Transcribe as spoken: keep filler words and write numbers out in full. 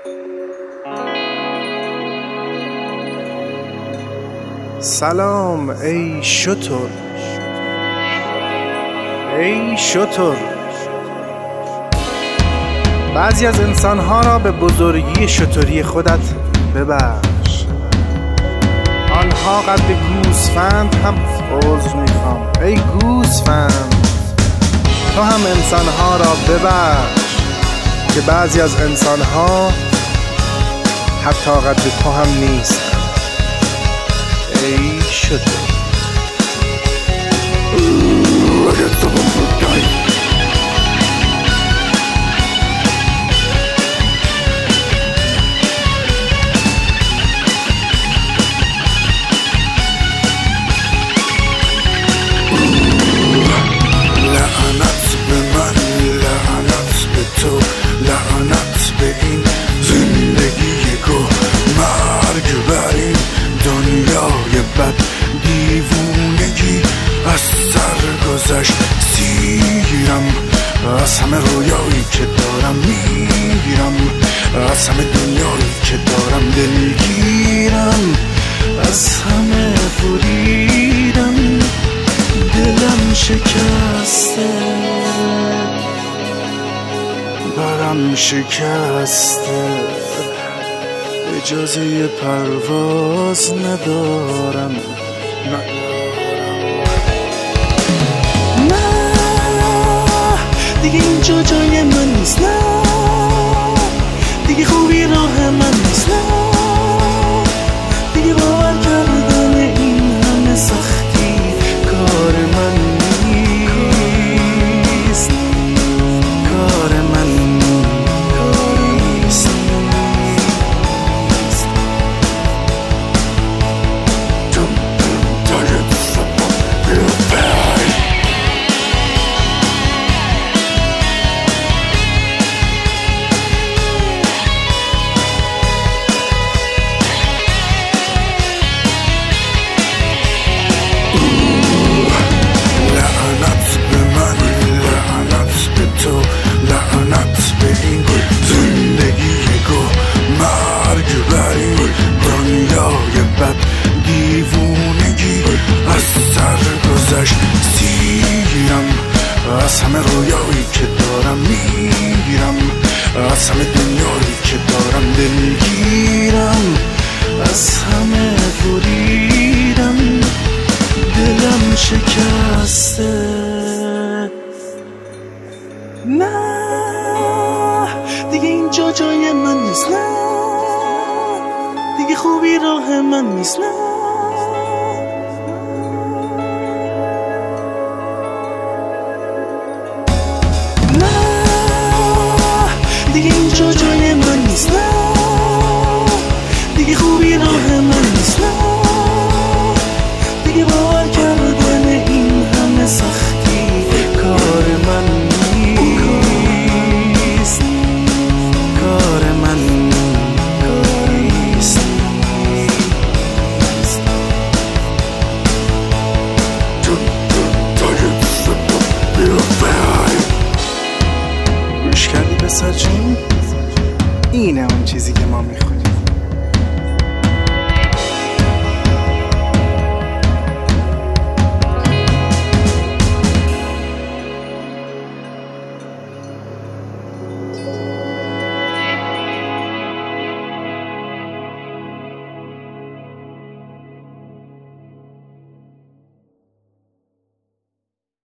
سلام ای شتر، ای شتر. بعضی از انسانها را به بزرگی شتری خودت ببخش. آنها قد گوسفند هم عذر میخوام ای گوسفند، تو هم انسانها را ببخش که بعضی از انسانها حتی قد تو هم نیست ای شتر. لعنت به این زندگی گو، مرگ بر این دنیای بد، دیوونگی از سر گذشت. سیرم از همه رویایی که دارم، میرم از همه دنیایی که دارم، دلگیرم از همه بریدم، دلم شکسته، برم شکسته، اجازه پرواز ندارم. نه دیگه اینجا جای من نیست، نه دیگه خوبی راه من نیست، نه دیگه باور کردن این همه سختی کار من نیست، کار من نیست. دیوونگی از سر گذشت. سیرم از همه رویایی که دارم، میرم از همه دنیایی که دارم، دلگیرم از همه بریدم، دلم شکسته. نه دیگه اینجا جای من نیست، نه دیگه خوبی راه من نیست، نه نه دیگه اینجا جای من نیست، نه دیگه خوبی راه من نیست، نه دیگه باور کردن این همه سختی کار من نیست، کار من نیست. گوش کردی پسر جون؟ اینه اون چیزی که ما میخوایم.